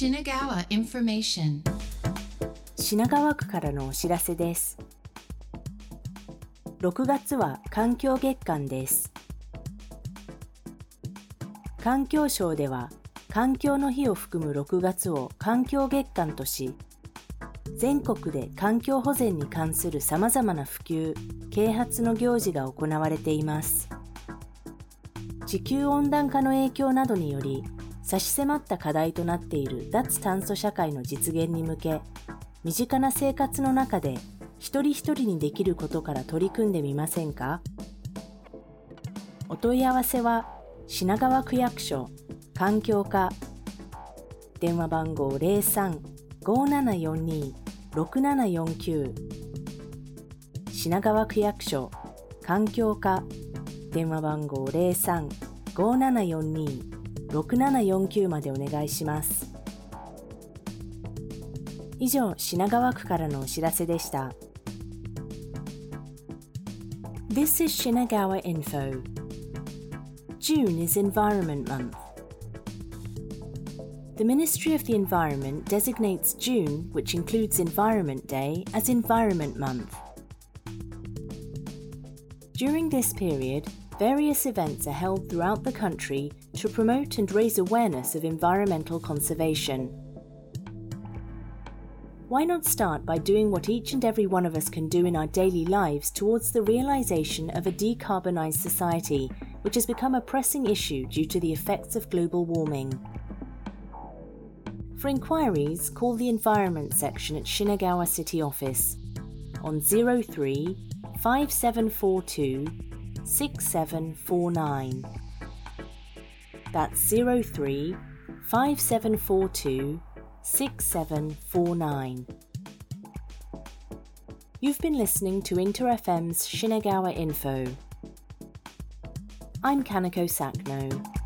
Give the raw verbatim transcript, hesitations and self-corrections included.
Shinagawa Information 品川区からのお知らせです。ろくがつは環境月間です。環境省では環境の日を含むろくがつを環境月間とし、全国で環境保全に関するさまざまな普及・啓発の行事が行われています。地球温暖化の影響などにより差し迫った課題となっている脱炭素社会の実現に向け、身近な生活の中で一人一人にできることから取り組んでみませんか？お問い合わせは品川区役所環境課、電話番号 ゼロさん ごーななよんに ろくななよんきゅう、品川区役所環境課、電話番号 ゼロさん ごーななよんに ろくななよんきゅうまでお願いします。以上、品川区からのお知らせでした。This is Shinagawa Info. June is Environment Month. The Ministry of the Environment designates June, which includes Environment Day, as Environment Month. During this period, various events are held throughout the country to promote and raise awareness of environmental conservation. Why not start by doing what each and every one of us can do in our daily lives towards the realization of a decarbonized society, which has become a pressing issue due to the effects of global warming? For inquiries, call the Environment section at Shinagawa City Office on zero three five seven four two six seven four nine. That's zero three five seven four two six seven four nine. You've been listening to Inter F M's Shinagawa Info. I'm Kanako Sakno.